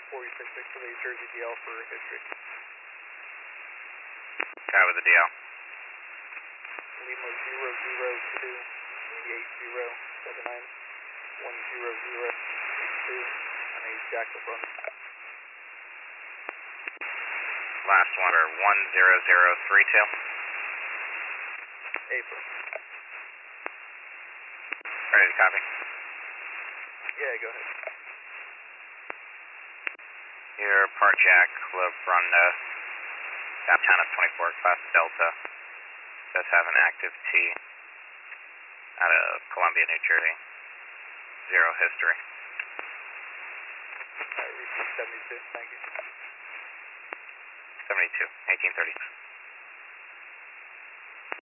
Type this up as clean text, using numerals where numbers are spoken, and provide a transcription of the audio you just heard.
4066 for the Jersey DL for history. Guy with the DL. Lima 002 8079 10082 on a Jackal run. Last one or 10032. April. Ready to copy? Yeah, go ahead. Your Part Jack, Club Run, downtown of 24, class Delta. Does have an active T out of Columbia, New Jersey. 0 history. Alright, repeat 72, thank you. 72, 1830.